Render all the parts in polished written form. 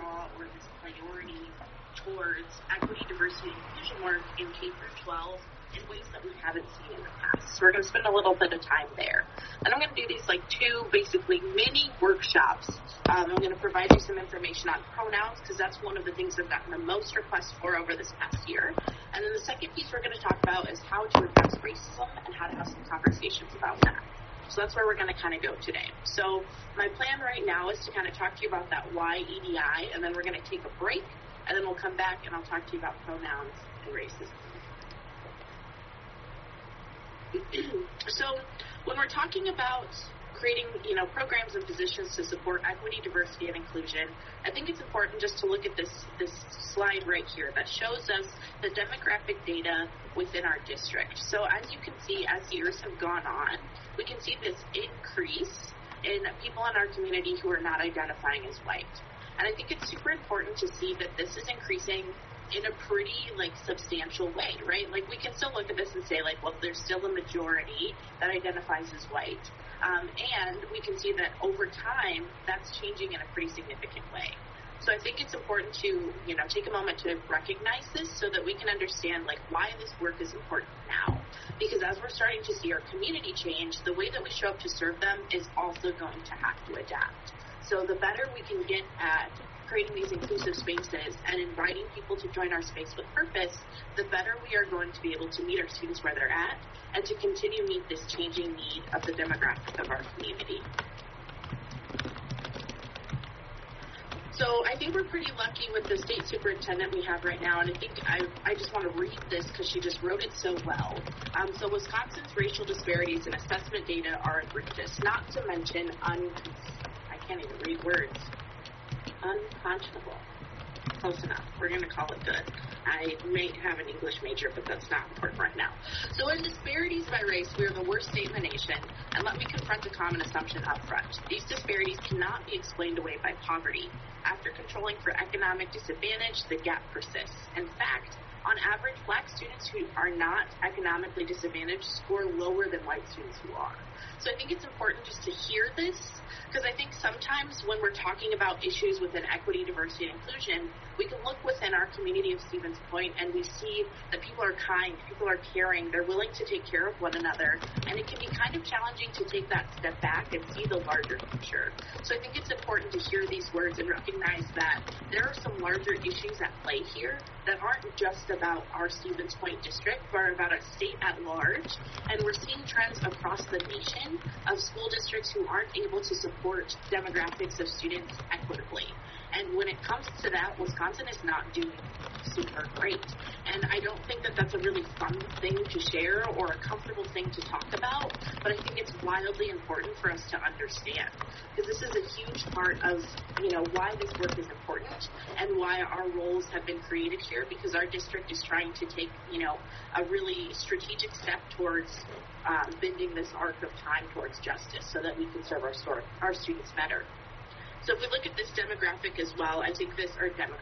draw or this priority towards equity, diversity, and inclusion work in K through 12 in ways that we haven't seen in the past. So we're going to spend a little bit of time there. And I'm going to do these like two basically mini workshops. I'm going to provide you some information on pronouns because that's one of the things I've gotten the most requests for over this past year. And then the second piece we're going to talk about is how to address racism and how to have some conversations about that. So that's where we're going to kind of go today. So my plan right now is to kind of talk to you about that why EDI, and then we're going to take a break, and then we'll come back and I'll talk to you about pronouns and racism. So when we're talking about creating, programs and positions to support equity, diversity, and inclusion, I think it's important just to look at this slide right here that shows us the demographic data within our district. So as you can see, as years have gone on, we can see this increase in people in our community who are not identifying as white. And I think it's super important to see that this is increasing in a pretty, substantial way, right? We can still look at this and say, well, there's still a majority that identifies as white. And we can see that over time, that's changing in a pretty significant way. So I think it's important to, take a moment to recognize this so that we can understand, why this work is important now. Because as we're starting to see our community change, the way that we show up to serve them is also going to have to adapt. So the better we can get at creating these inclusive spaces and inviting people to join our space with purpose, the better we are going to be able to meet our students where they're at and to continue to meet this changing need of the demographic of our community. So I think we're pretty lucky with the state superintendent we have right now, and I think I just want to read this because she just wrote it so well. So Wisconsin's racial disparities in assessment data are egregious, not to mention I can't even read words. Unconscionable. Close enough. We're going to call it good. I may have an English major, but that's not important right now. So in disparities by race, we are the worst state in the nation, and let me confront a common assumption up front. These disparities cannot be explained away by poverty. After controlling for economic disadvantage, the gap persists. In fact, on average, Black students who are not economically disadvantaged score lower than white students who are. So I think it's important just to hear this, because I think sometimes when we're talking about issues within equity, diversity, and inclusion, we can look within our community of Stevens Point and we see that people are kind, people are caring, they're willing to take care of one another, and it can be kind of challenging to take that step back and see the larger picture. So I think it's important to hear these words and recognize that there are some larger issues at play here that aren't just about our Stevens Point district, but are about a state at large, and we're seeing trends across the nation of school districts who aren't able to support demographics of students equitably. And when it comes to that, Wisconsin is not doing super great. And I don't think that that's a really fun thing to share or a comfortable thing to talk about, but I think it's wildly important for us to understand. Because this is a huge part of, why this work is important and why our roles have been created here, because our district is trying to take, a really strategic step towards bending this arc of time towards justice so that we can serve our students better. So if we look at this demographic as well, I think this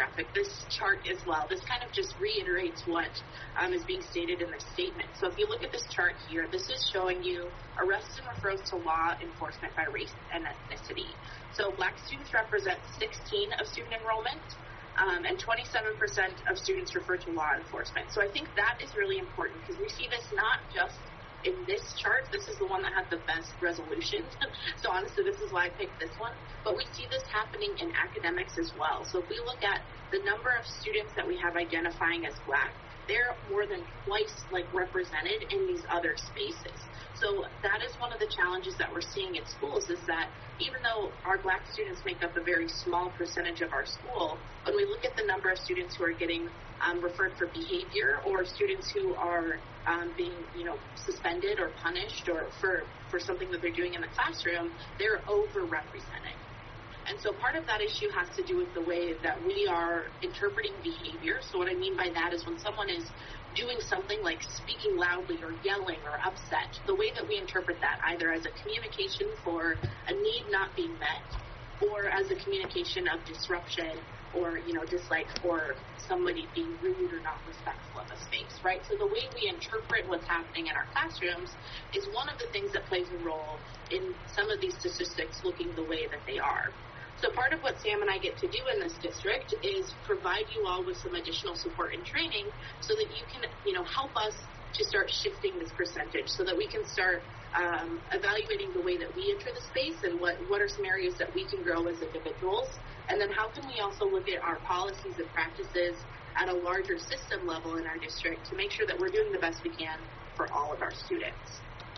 chart as well, this kind of just reiterates what is being stated in the statement. So if you look at this chart here, this is showing you arrests and referrals to law enforcement by race and ethnicity. So Black students represent 16% of student enrollment, and 27% of students refer to law enforcement. So I think that is really important because we see this not just in this chart. This is the one that had the best resolutions. So honestly, this is why I picked this one. But we see this happening in academics as well. So if we look at the number of students that we have identifying as Black, they're more than twice represented in these other spaces. So that is one of the challenges that we're seeing in schools, is that even though our Black students make up a very small percentage of our school, when we look at the number of students who are getting referred for behavior, or students who are being, suspended or punished or for something that they're doing in the classroom, they're overrepresented. And so part of that issue has to do with the way that we are interpreting behavior. So what I mean by that is when someone is doing something like speaking loudly or yelling or upset, the way that we interpret that either as a communication for a need not being met, or as a communication of disruption or, dislike for somebody being rude or not respectful of a space, right? So the way we interpret what's happening in our classrooms is one of the things that plays a role in some of these statistics looking the way that they are. So part of what Sam and I get to do in this district is provide you all with some additional support and training so that you can, help us to start shifting this percentage so that we can start evaluating the way that we enter the space and what are some areas that we can grow as individuals. And then how can we also look at our policies and practices at a larger system level in our district to make sure that we're doing the best we can for all of our students.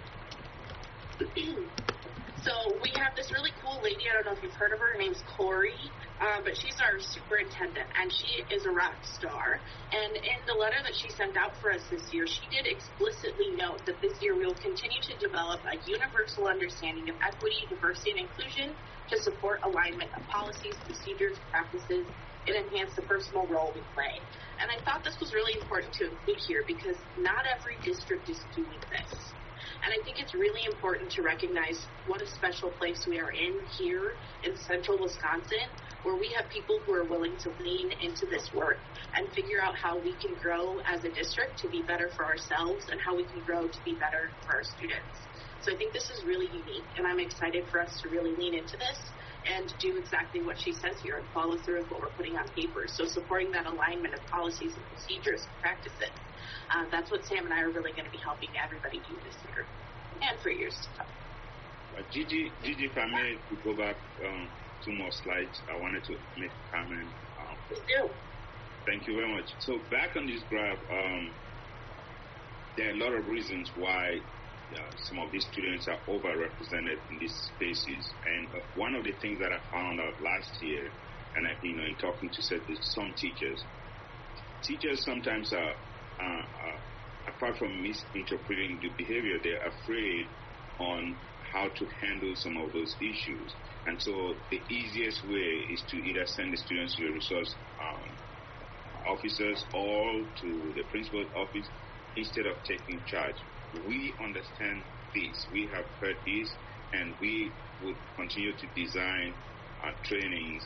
So we have this really cool lady, I don't know if you've heard of her name's Corey, but she's our superintendent, and she is a rock star. And in the letter that she sent out for us this year, she did explicitly note that this year we will continue to develop a universal understanding of equity, diversity, and inclusion to support alignment of policies, procedures, practices, and enhance the personal role we play. And I thought this was really important to include here because not every district is doing this. And I think it's really important to recognize what a special place we are in here in central Wisconsin, where we have people who are willing to lean into this work and figure out how we can grow as a district to be better for ourselves and how we can grow to be better for our students. So I think this is really unique, and I'm excited for us to really lean into this and do exactly what she says here and follow through with what we're putting on paper. So supporting that alignment of policies and procedures and practices. That's what Sam and I are really going to be helping everybody do this year and for years to come. Gigi, if I may go back 2 more slides, I wanted to make a comment. Please do. Thank you very much. So back on this graph, there are a lot of reasons why some of these students are overrepresented in these spaces. And one of the things that I found out last year, and in talking to some teachers sometimes are apart from misinterpreting the behavior, they're afraid on how to handle some of those issues. And so the easiest way is to either send the students to the resource officers or to the principal's office instead of taking charge. We understand this. We have heard this, and we would continue to design trainings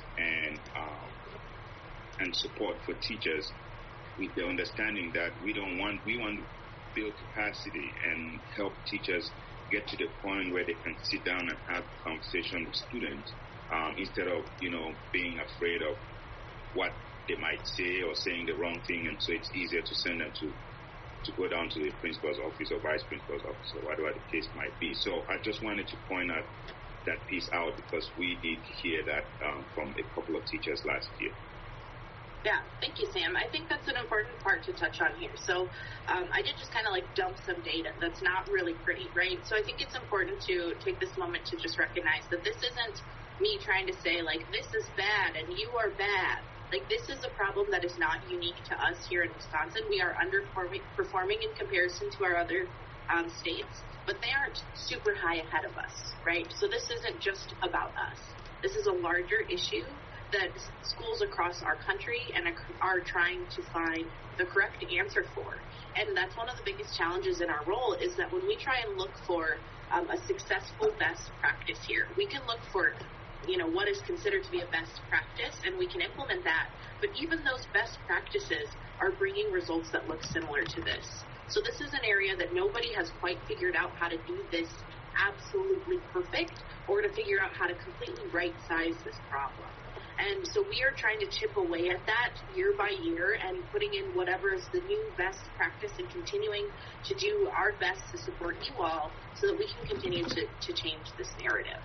and support for teachers with the understanding that we want to build capacity and help teachers get to the point where they can sit down and have a conversation with students instead of being afraid of what they might say or saying the wrong thing, and so it's easier to send them to go down to the principal's office or vice principal's office or whatever the case might be. So I just wanted to point out that piece out because we did hear that from a couple of teachers last year. Yeah, thank you, Sam. I think that's an important part to touch on here. So I did just kind of dump some data that's not really pretty, right? So I think it's important to take this moment to just recognize that this isn't me trying to say, this is bad and you are bad. This is a problem that is not unique to us here in Wisconsin. We are underperforming in comparison to our other states, but they aren't super high ahead of us, right? So this isn't just about us. This is a larger issue that schools across our country and are trying to find the correct answer for. And that's one of the biggest challenges in our role is that when we try and look for a successful best practice here, we can look for what is considered to be a best practice, and we can implement that. But even those best practices are bringing results that look similar to this. So this is an area that nobody has quite figured out how to do this absolutely perfect or to figure out how to completely right-size this problem. And so we are trying to chip away at that year by year and putting in whatever is the new best practice and continuing to do our best to support you all so that we can continue to change this narrative.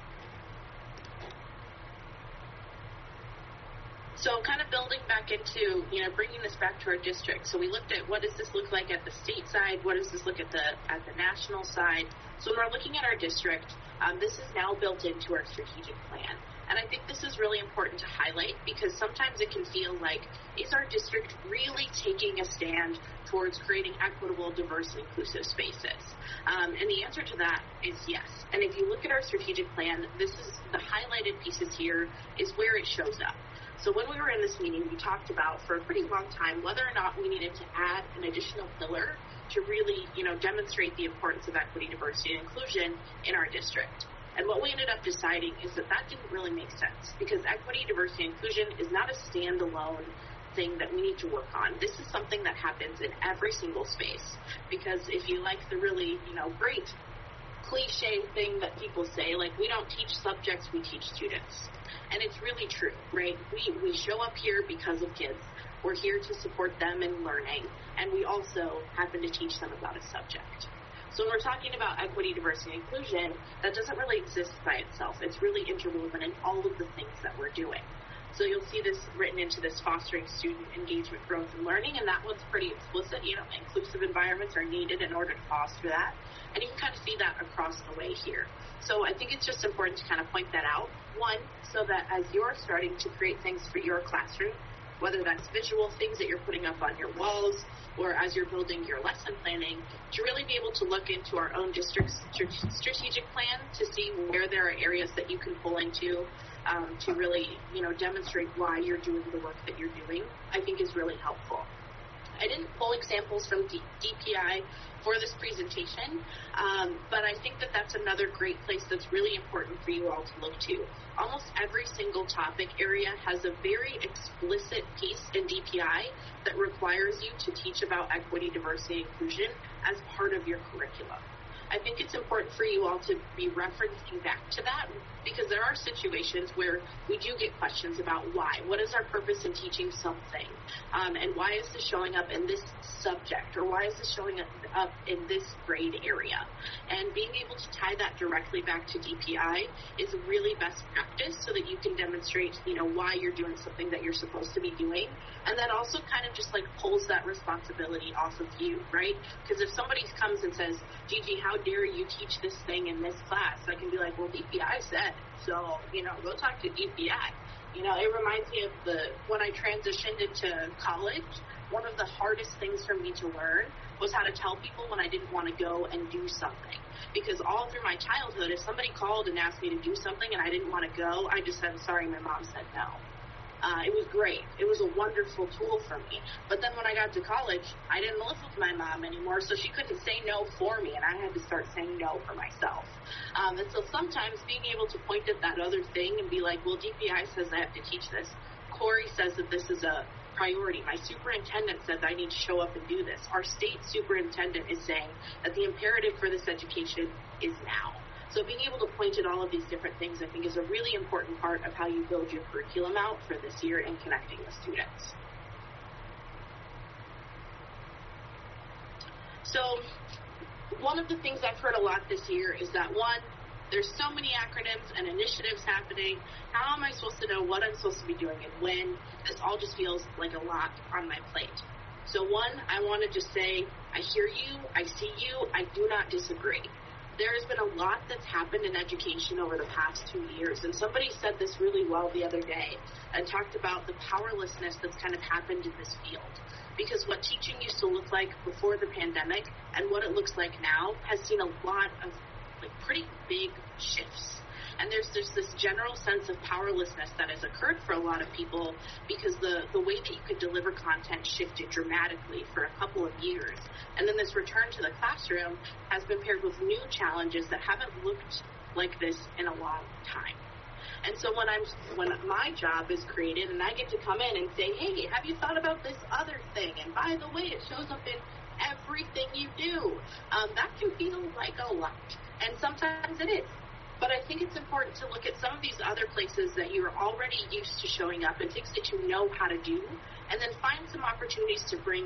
So kind of building back into, bringing this back to our district. So we looked at what does this look like at the state side? What does this look at the national side? So when we're looking at our district, this is now built into our strategic plan. And I think this is really important to highlight because sometimes it can feel like, is our district really taking a stand towards creating equitable, diverse, and inclusive spaces? And the answer to that is yes. And if you look at our strategic plan, this is the highlighted pieces here is where it shows up. So when we were in this meeting, we talked about for a pretty long time whether or not we needed to add an additional pillar to really, demonstrate the importance of equity, diversity, and inclusion in our district. And what we ended up deciding is that didn't really make sense because equity, diversity, and inclusion is not a standalone thing that we need to work on. This is something that happens in every single space because if you like the really, great cliche thing that people say, like, we don't teach subjects, we teach students. And it's really true, right? We show up here because of kids. We're here to support them in learning, and we also happen to teach them about a subject. So when we're talking about equity, diversity, and inclusion, that doesn't really exist by itself. It's really interwoven in all of the things that we're doing. So you'll see this written into this fostering student engagement, growth, and learning, and that one's pretty explicit. Inclusive environments are needed in order to foster that. And you can kind of see that across the way here. So I think it's just important to kind of point that out. One, so that as you're starting to create things for your classroom, whether that's visual things that you're putting up on your walls, or as you're building your lesson planning, to really be able to look into our own district's strategic plan to see where there are areas that you can pull into to really, demonstrate why you're doing the work that you're doing, I think is really helpful. I didn't pull examples from DPI for this presentation, but I think that that's another great place that's really important for you all to look to. Almost every single topic area has a very explicit piece in DPI that requires you to teach about equity, diversity, and inclusion as part of your curriculum. I think it's important for you all to be referencing back to that, because there are situations where we do get questions about why. What is our purpose in teaching something? And why is this showing up in this subject? Or why is this showing up in this grade area? And being able to tie that directly back to DPI is really best practice so that you can demonstrate, why you're doing something that you're supposed to be doing. And that also kind of just pulls that responsibility off of you, right? Because if somebody comes and says, Gigi, how dare you teach this thing in this class? I can be like, well, DPI said, so, go talk to DPI. It reminds me of when I transitioned into college, one of the hardest things for me to learn was how to tell people when I didn't want to go and do something. Because all through my childhood, if somebody called and asked me to do something and I didn't want to go, I just said, sorry, my mom said no. It was great. It was a wonderful tool for me. But then when I got to college, I didn't live with my mom anymore, so she couldn't say no for me, and I had to start saying no for myself. And so sometimes being able to point at that other thing and be like, well, DPI says I have to teach this. Corey says that this is a priority. My superintendent says I need to show up and do this. Our state superintendent is saying that the imperative for this education is now. So being able to point at all of these different things, I think, is a really important part of how you build your curriculum out for this year in connecting with students. So one of the things I've heard a lot this year is that, one, there's so many acronyms and initiatives happening. How am I supposed to know what I'm supposed to be doing and when? This all just feels like a lot on my plate. So one, I want to just say, I hear you, I see you, I do not disagree. There has been a lot that's happened in education over the past 2 years, and somebody said this really well the other day and talked about the powerlessness that's kind of happened in this field. Because what teaching used to look like before the pandemic and what it looks like now has seen a lot of pretty big shifts. And there's this general sense of powerlessness that has occurred for a lot of people because the way that you could deliver content shifted dramatically for a couple of years. And then this return to the classroom has been paired with new challenges that haven't looked like this in a long time. And so when my job is created and I get to come in and say, hey, have you thought about this other thing? And by the way, it shows up in everything you do. That can feel like a lot. And sometimes it is. But I think it's important to look at some of these other places that you're already used to showing up and things that you know how to do, and then find some opportunities to bring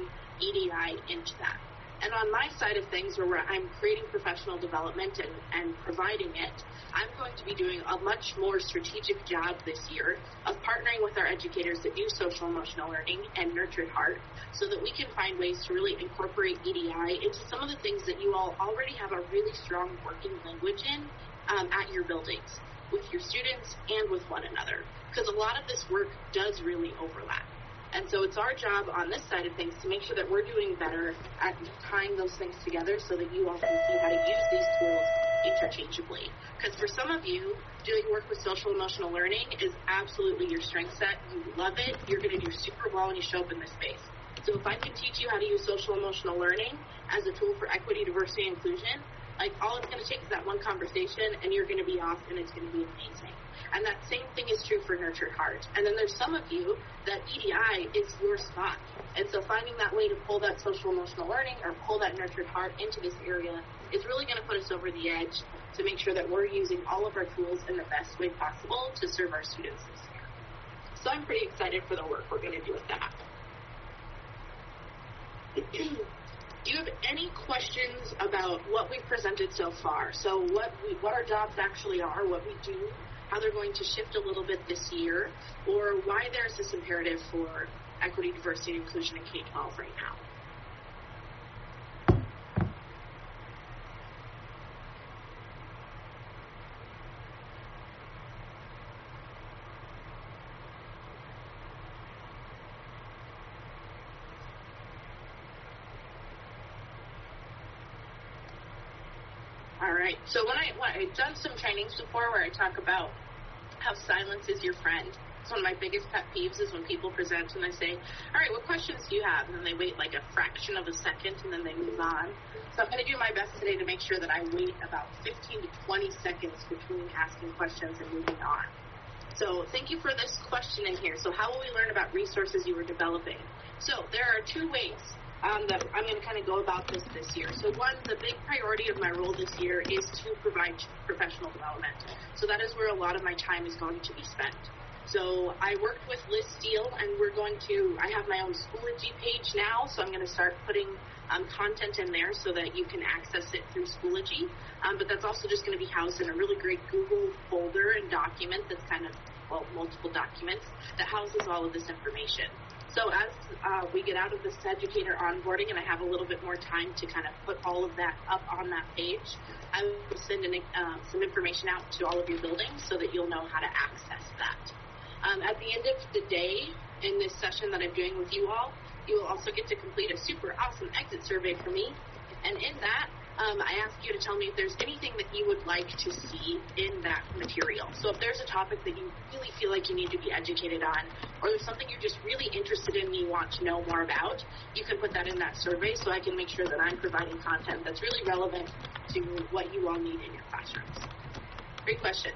EDI into that. And on my side of things, where I'm creating professional development and providing it, I'm going to be doing a much more strategic job this year of partnering with our educators that do social emotional learning and Nurtured Heart so that we can find ways to really incorporate EDI into some of the things that you all already have a really strong working language in at your buildings with your students and with one another, because a lot of this work does really overlap. And so it's our job on this side of things to make sure that we're doing better at tying those things together so that you all can see how to use these tools interchangeably. Because for some of you, doing work with social emotional learning is absolutely your strength set. You love it. You're going to do super well when you show up in this space. So if I can teach you how to use social emotional learning as a tool for equity, diversity, and inclusion, all it's going to take is that one conversation, and you're going to be off, and it's going to be amazing. And that same thing is true for Nurtured Heart. And then there's some of you that EDI is your spot. And so finding that way to pull that social emotional learning or pull that Nurtured Heart into this area is really going to put us over the edge to make sure that we're using all of our tools in the best way possible to serve our students this year. So I'm pretty excited for the work we're going to do with that. Do you have any questions about what we've presented so far? So what our jobs actually are, what we do, how they're going to shift a little bit this year, or why there's this imperative for equity, diversity, and inclusion in K-12 right now? All right, so when I've done some trainings before where I talk about how silence is your friend. It's one of my biggest pet peeves is when people present and I say, all right, what questions do you have? And then they wait like a fraction of a second and then they move on. So I'm going to do my best today to make sure that I wait about 15 to 20 seconds between asking questions and moving on. So thank you for this question in here. So how will we learn about resources you were developing? So there are two ways that I'm going to kind of go about this year. So one, the big priority of my role this year is to provide professional development. So that is where a lot of my time is going to be spent. So I worked with Liz Steele, and I have my own Schoology page now, so I'm going to start putting content in there so that you can access it through Schoology. But that's also just going to be housed in a really great Google folder and document that's multiple documents that houses all of this information. So as we get out of this educator onboarding and I have a little bit more time to kind of put all of that up on that page, I will send some information out to all of your buildings so that you'll know how to access that. At the end of the day, in this session that I'm doing with you all, you will also get to complete a super awesome exit survey for me. And in that, I ask you to tell me if there's anything that you would like to see in that material. So if there's a topic that you really feel like you need to be educated on, or there's something you're just really interested in and you want to know more about, you can put that in that survey so I can make sure that I'm providing content that's really relevant to what you all need in your classrooms. Great question.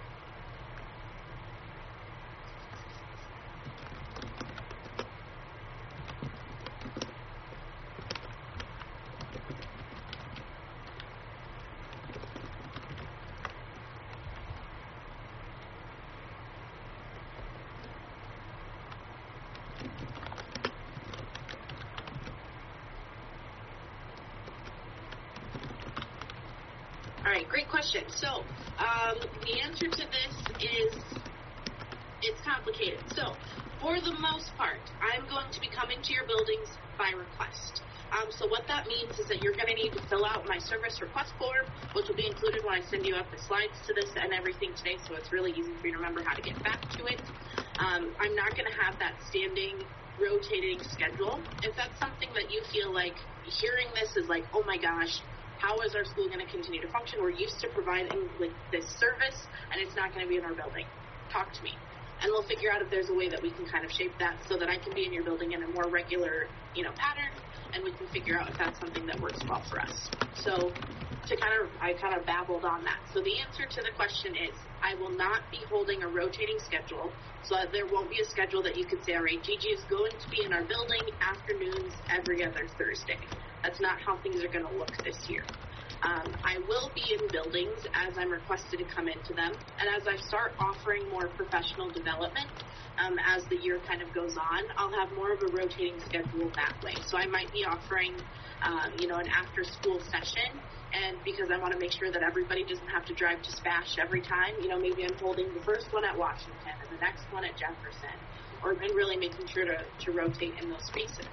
All right, great question. So the answer to this is it's complicated. So for the most part, I'm going to be coming to your buildings by request. So what that means is that you're going to need to fill out my service request form, which will be included when I send you out the slides to this and everything today, so it's really easy for you to remember how to get back to it. I'm not going to have that standing, rotating schedule. If that's something that you feel like hearing this is like, oh my gosh, how is our school going to continue to function? We're used to providing this service, and it's not going to be in our building. Talk to me. And we'll figure out if there's a way that we can kind of shape that so that I can be in your building in a more regular, pattern, and we can figure out if that's something that works well for us. So I kind of babbled on that. So the answer to the question is I will not be holding a rotating schedule, so that there won't be a schedule that you could say, all right, Gigi is going to be in our building afternoons every other Thursday. That's not how things are going to look this year. I will be in buildings as I'm requested to come into them, and as I start offering more professional development as the year kind of goes on, I'll have more of a rotating schedule that way. So I might be offering, an after-school session, and because I want to make sure that everybody doesn't have to drive to Spash every time, maybe I'm holding the first one at Washington and the next one at Jefferson, and really making sure to rotate in those spaces.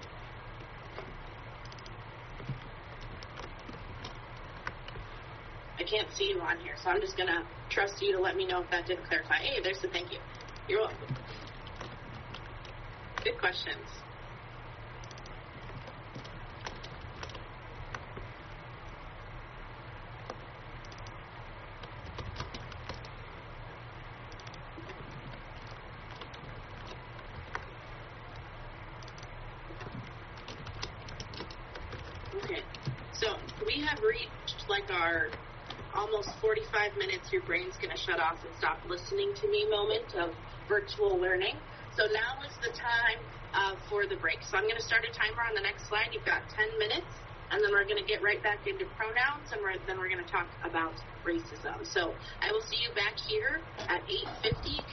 I can't see you on here, so I'm just going to trust you to let me know if that didn't clarify. Hey, there's the thank you. You're welcome. Good questions. Okay, so we have reached our almost 45 minutes, your brain's going to shut off and stop listening to me moment of virtual learning. So now is the time for the break. So I'm going to start a timer on the next slide. You've got 10 minutes and then we're going to get right back into pronouns, and then we're going to talk about racism. So I will see you back here at 8:50